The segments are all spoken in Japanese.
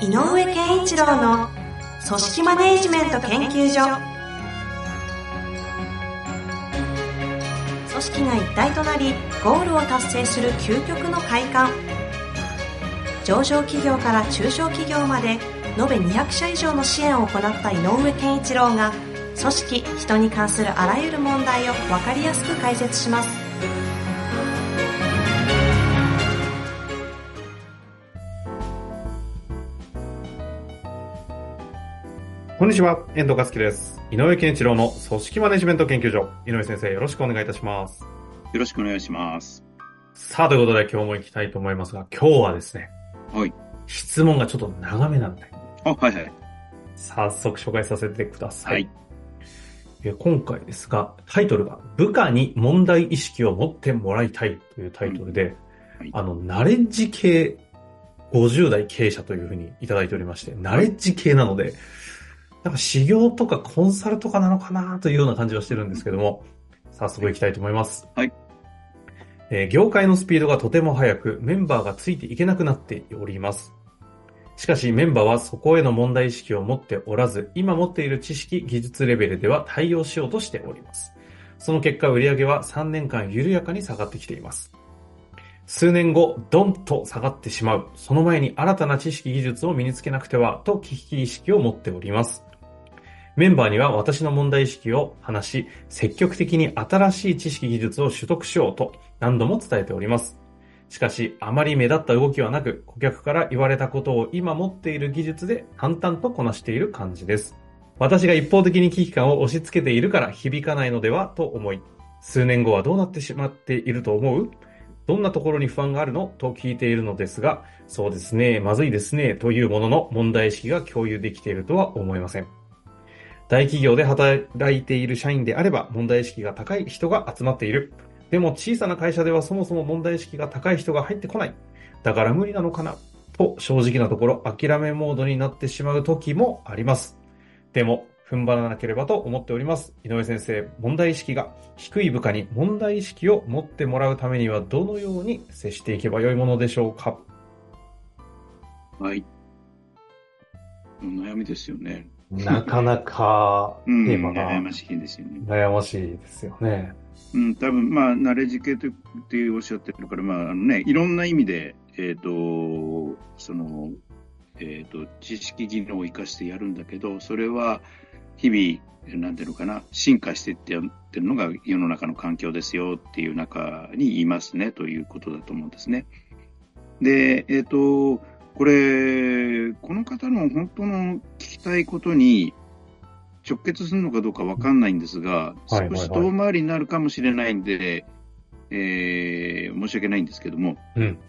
井上健一郎の組織マネジメント研究所。組織が一体となりゴールを達成する究極の快感。上場企業から中小企業まで延べ200社以上の支援を行った井上健一郎が、組織・人に関するあらゆる問題を分かりやすく解説します。 こんにちは、遠藤和樹です。井上健一郎の組織マネジメント研究所。井上先生、よろしくお願いいたします。 よろしくお願いします。 さあ、ということで今日も行きたいと思いますが、今日はですね、 はい。 質問がちょっと長めなんで。 はいはい。 早速紹介させてください。 はい。 今回ですが、タイトルが部下に問題意識を持ってもらいたいというタイトルで、 はい、 ナレッジ系50代経営者というふうにいただいておりまして、ナレッジ系なので、なんか修行とかコンサルとかなのかなというような感じはしてるんですけども、早速いきたいと思います。 はい。 業界のスピードがとても速く、メンバーがついていけなくなっております。しかしメンバーはそこへの問題意識を持っておらず、今持っている知識、技術レベルでは対応しようとしております。その結果、売上は3年間緩やかに下がってきています。数年後、ドンと下がってしまう。その前に新たな知識、技術を身につけなくては、と危機意識を持っております。メンバーには私の問題意識を話し、積極的に新しい知識技術を取得しようと何度も伝えております。しかし、あまり目立った動きはなく、顧客から言われたことを今持っている技術で淡々とこなしている感じです。私が一方的に危機感を押し付けているから響かないのではと思い、数年後はどうなってしまっていると思う？どんなところに不安があるの？と聞いているのですが、そうですね、まずいですね、というものの問題意識が共有できているとは思えません。大企業で働いている社員であれば問題意識が高い人が集まっている。でも小さな会社ではそもそも問題意識が高い人が入ってこない。だから無理なのかなと正直なところ諦めモードになってしまう時もあります。でも踏ん張らなければと思っております。井上先生、問題意識が低い部下に問題意識を持ってもらうためにはどのように接していけばよいものでしょうか？ はい。悩みですよね。 なかなかテーマが悩ましいですよね。 悩ましいですよね。 多分ナレッジ系とおっしゃってるから、いろんな意味で、知識技能を生かしてやるんだけど、それは日々、なんていうのかな、進化していってるのが世の中の環境ですよっていう中にいますね、ということだと思うんですね。で、この方の本当の聞きたいことに直結するのかどうかわかんないんですが、少し遠回りになるかもしれないんで、申し訳ないんですけども、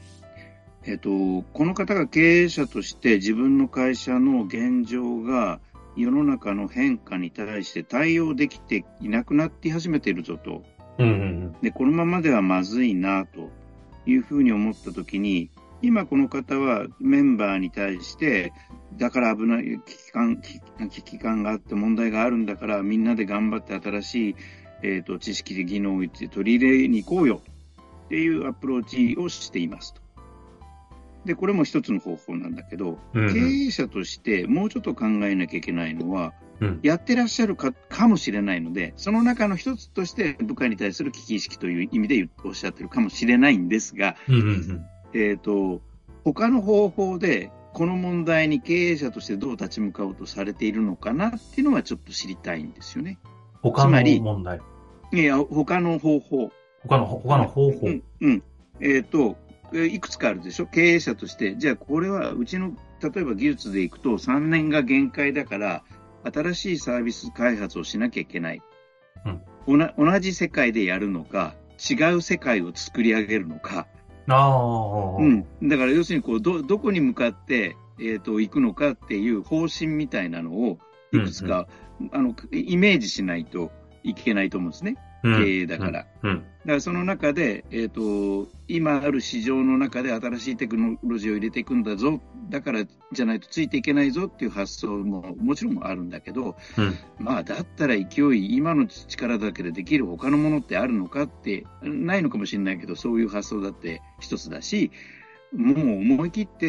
この方が経営者として自分の会社の現状が世の中の変化に対して対応できていなくなって始めているぞと、でこのままではまずいなというふうに思ったときに、今この方はメンバーに対してだから危ない危機感があって問題があるんだからみんなで頑張って新しい、知識で技能を取り入れに行こうよっていうアプローチをしていますと。でこれも一つの方法なんだけど、経営者としてもうちょっと考えなきゃいけないのは、やってらっしゃるかもしれないので、その中の一つとして部下に対する危機意識という意味でおっしゃってるかもしれないんですが、他の方法でこの問題に経営者としてどう立ち向かおうとされているのかなっていうのはちょっと知りたいんですよね。 他の問題。 他の方法。 他の方法。 いくつかあるでしょ。経営者として、じゃあこれはうちの例えば技術でいくと3年が限界だから新しいサービス開発をしなきゃいけない。同じ世界でやるのか、違う世界を作り上げるのか。だから要するにどこに向かって、行くのかっていう方針みたいなのをいくつか、イメージしないといけないと思うんですね。経営だから。だからその中で、今ある市場の中で新しいテクノロジーを入れていくんだぞ。だからじゃないとついていけないぞっていう発想ももちろんあるんだけど、だったら勢い、今の力だけでできる他のものってあるのかってないのかもしれないけど、そういう発想だって一つだし、もう思い切って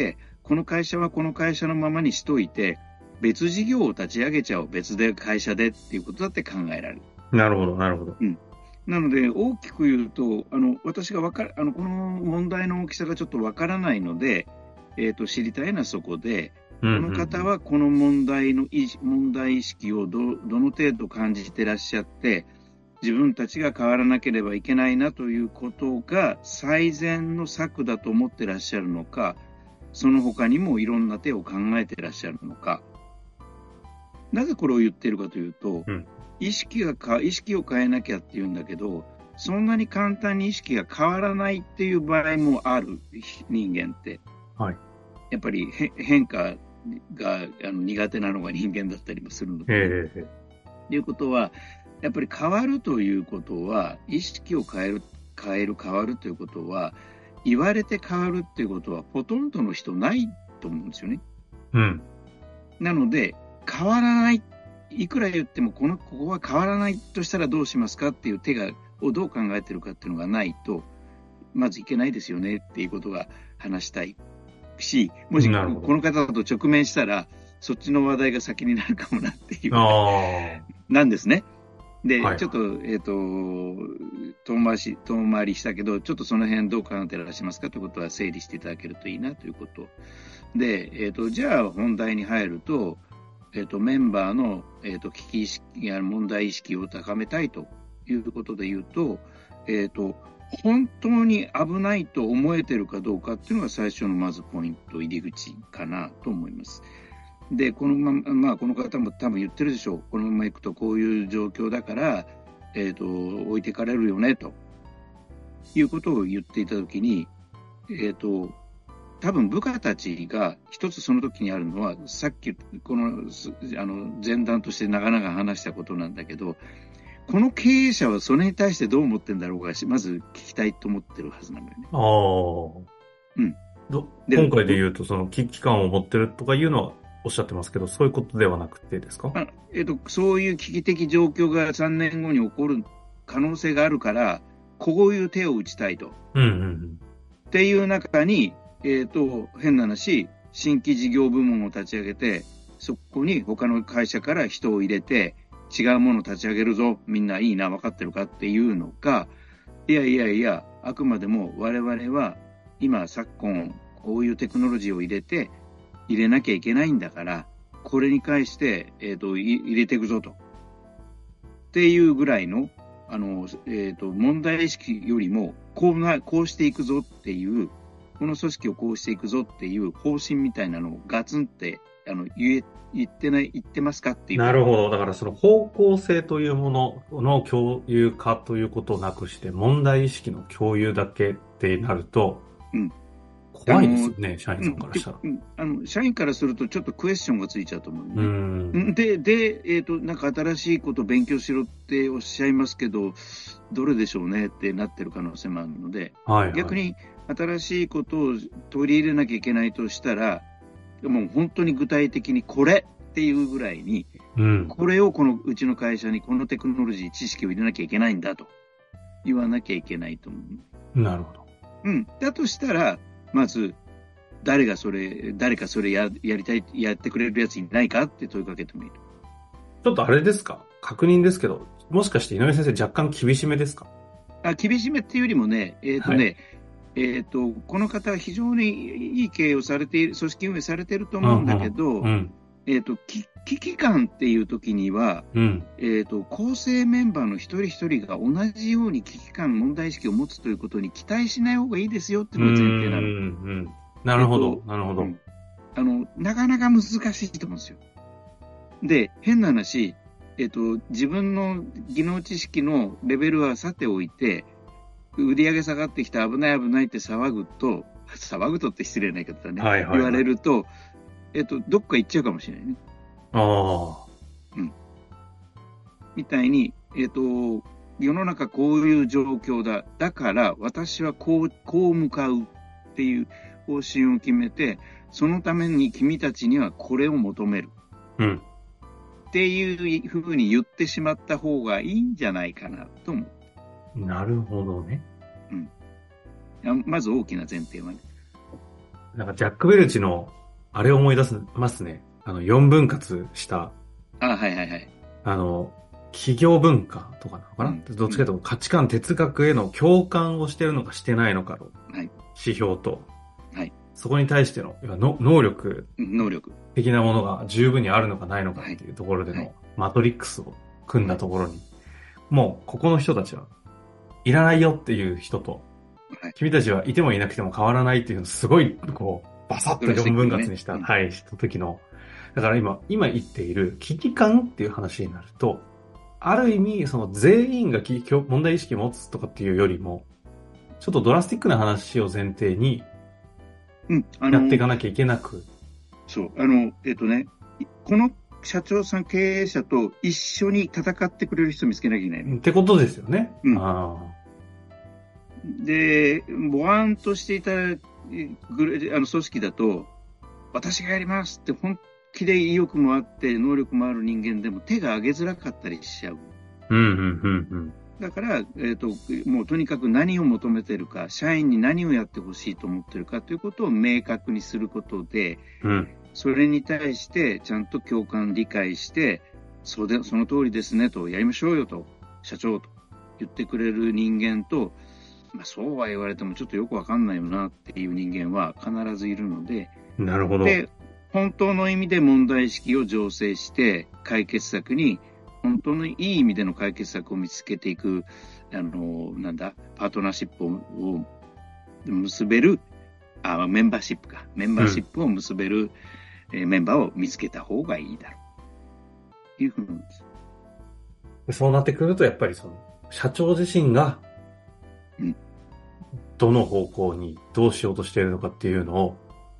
この会社はこの会社のままにしといて、別事業を立ち上げちゃおう、別で会社でっていうことだって考えられる。 なるほど、なるほど。 なので、大きく言うと、私がこの問題の大きさがちょっとわからないので、知りたいのはそこで、この方はこの問題意識をどの程度感じてらっしゃって、自分たちが変わらなければいけないなということが最善の策だと思ってらっしゃるのか、その他にもいろんな手を考えてらっしゃるのか。なぜこれを言っているかというと、意識を変えなきゃっていうんだけど、そんなに簡単に意識が変わらないっていう場合もある、人間って。 はい。 やっぱり変化が苦手なのが人間だったりもするので。ということは、やっぱり変わるということは、意識を変わるということは、言われて変わるっていうことは、ほとんどの人ないと思うんですよね。なので、変わらない、いくら言ってもここは変わらないとしたらどうしますかっていう手をどう考えてるかっていうのがないと、まずいけないですよねっていうことが話したいし、もしこの方と直面したら、そっちの話題が先になるかもなっていうなんですね。で、ちょっと、遠回りしたけど、ちょっとその辺どう考えてらっしゃいますかということは整理していただけるといいなということ。で、じゃあ本題に入ると、メンバーの、危機意識や問題意識を高めたいということで言うと、本当に危ないと思えてるかどうかっていうのが最初のまずポイント、入り口かなと思います。で、この方も多分言ってるでしょう。このまま行くとこういう状況だから、置いてかれるよね、ということを言っていたときに、多分部下たちが一つその時にあるのは、さっき前段として長々話したことなんだけど、この経営者はそれに対してどう思ってんだろうが、まず聞きたいと思ってるはずなのよね。 今回で言うと、その危機感を持ってるとかいうのはおっしゃってますけど、そういうことではなくてですか？ そういう危機的状況が3年後に起こる可能性があるから、こういう手を打ちたいと。っていう中に、変な話、新規事業部門を立ち上げて、そこに他の会社から人を入れて、違うものを立ち上げるぞ、みんないいな、分かってるかっていうのか、いや、あくまでも我々は今昨今こういうテクノロジーを入れなきゃいけないんだから、これに関して、入れていくぞと。っていうぐらいの、問題意識よりも、こうしていくぞっていう、この組織をこうしていくぞっていう方針みたいなのをガツンって言ってますかっていう。 なるほど。だからその方向性というものの共有化ということをなくして、問題意識の共有だけってなると、怖いですよね、社員さんからしたら。 社員からするとちょっとクエスチョンがついちゃうと思うね。で、なんか新しいことを勉強しろっておっしゃいますけど、どれでしょうねってなってる可能性もあるので、逆に新しいことを取り入れなきゃいけないとしたら、もう本当に具体的にこれっていうぐらいに、これをうちの会社にこのテクノロジー、知識を入れなきゃいけないんだと言わなきゃいけないと思う。 なるほど。 だとしたら、まず、誰かそれやってくれるやついないかって問いかけてもいいと。 ちょっとあれですか？確認ですけど、もしかして井上先生若干厳しめですか？ 厳しめっていうよりもね、この方は非常にいい経営をされている、組織運営されていると思うんだけど、危機感っていう時には、構成メンバーの一人一人が同じように危機感、問題意識を持つということに期待しない方がいいですよっていうのが前提なの。 なるほど、なるほど。 なかなか難しいと思うんですよ。で、変な話、自分の技能知識のレベルはさておいて、売り上げ下がってきて危ないって騒ぐとって失礼な言い方だね。言われると、どっか行っちゃうかもしれないね。みたいに、世の中こういう状況だ。だから私はこう向かうっていう方針を決めて、そのために君たちにはこれを求める。っていうふうに言ってしまった方がいいんじゃないかなと思う。 なるほどね。 まず大きな前提はね。 なんかジャック・ベルチの、あれを思い出しますね。4分割した。 はいはいはい。 企業文化とかなのかな、どっちかというと価値観、哲学への共感をしてるのかしてないのかの指標と、 はい、 そこに対しての能力的なものが十分にあるのかないのかっていうところでのマトリックスを組んだところに、もうここの人たちはいらないよっていう人と、君たちはいてもいなくても変わらないっていうのをすごいこうバサッと4分割にした、した時の、だから今言っている危機感っていう話になると、ある意味、その全員が問題意識を持つとかっていうよりも、ちょっとドラスティックな話を前提に、やっていかなきゃいけなく。 そう、この社長さん、経営者と一緒に戦ってくれる人を見つけなきゃいけない。 ってことですよね。 で、ボワンとしていた組織だと、私がやりますって本気で意欲もあって能力もある人間でも手が挙げづらかったりしちゃう。だから、もうとにかく何を求めてるか、社員に何をやってほしいと思ってるかということを明確にすることで、それに対してちゃんと共感、理解して、その通りですねと、やりましょうよと、社長と言ってくれる人間と、そうは言われてもちょっとよくわかんないよなっていう人間は必ずいるので、 なるほど。 で、本当の意味で問題意識を醸成して解決策に本当のいい意味での解決策を見つけていくパートナーシップを結べるメンバーシップを結べる、メンバーを見つけた方がいいだろうというふうに思います。 そうなってくるとやっぱりその社長自身がどの方向にどうしようとしているのかっていうのを、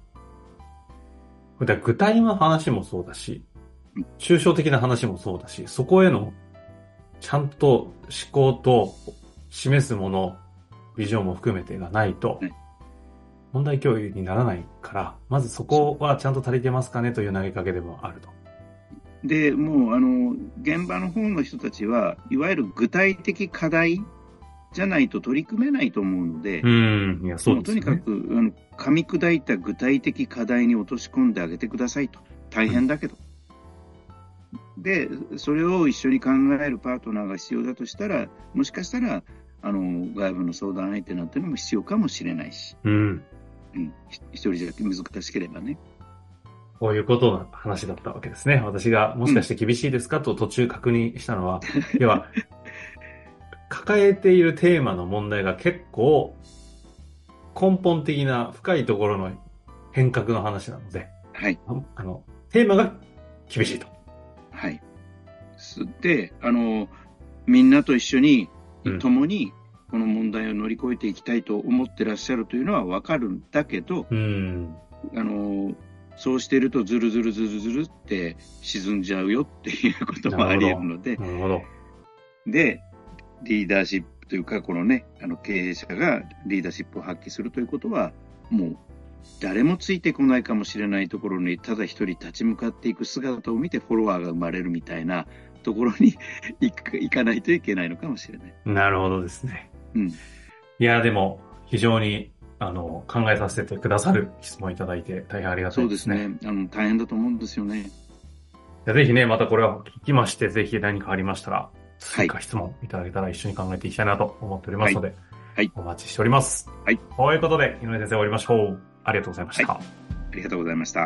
具体の話もそうだし、抽象的な話もそうだし、そこへのちゃんと思考と示すもの、ビジョンも含めてがないと、問題共有にならないから、まずそこはちゃんと足りてますかねという投げかけでもあると。 で、もう現場の方の人たちは、いわゆる具体的課題じゃないと取り組めないと思うので、 いや、そうですね。 とにかく噛み砕いた具体的課題に落とし込んであげてくださいと。大変だけど。で、それを一緒に考えるパートナーが必要だとしたら、もしかしたら外部の相談相手なんてのも必要かもしれないし、一人じゃ難しければね。 こういうことの話だったわけですね。私がもしかして厳しいですかと途中確認したのは、要は抱えているテーマの問題が結構根本的な深いところの変革の話なので、テーマが厳しいと。 で、みんなと一緒に、共にこの問題を乗り越えていきたいと思ってらっしゃるというのはわかるんだけど、そうしているとズルズルって沈んじゃうよっていうこともあり得るので、で、リーダーシップというか、このね、経営者がリーダーシップを発揮するということは、もう誰もついてこないかもしれないところにただ一人立ち向かっていく姿を見てフォロワーが生まれるみたいなところに行かないといけないのかもしれない。 なるほどですね。いや、でも非常に考えさせてくださる質問いただいて大変ありがたいですね。 そうですね。大変だと思うんですよね。 ぜひね、またこれを聞きまして、ぜひ何かありましたら、追加質問いただけたら一緒に考えていきたいなと思っておりますので、お待ちしております。ということで、井上先生終わりましょう。ありがとうございました。 ありがとうございました。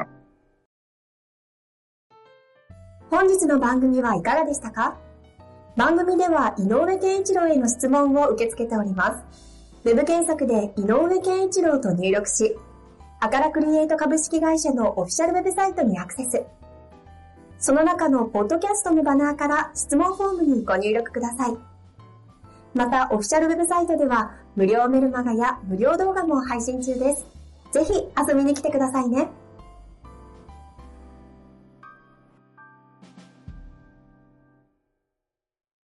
本日の番組はいかがでしたか？番組では井上健一郎への質問を受け付けております。ウェブ検索で井上健一郎と入力し、アカラクリエイト株式会社のオフィシャルウェブサイトにアクセス。その中のポッドキャストのバナーから質問フォームにご入力ください。また、オフィシャルウェブサイトでは無料メルマガや無料動画も配信中です。ぜひ遊びに来てくださいね。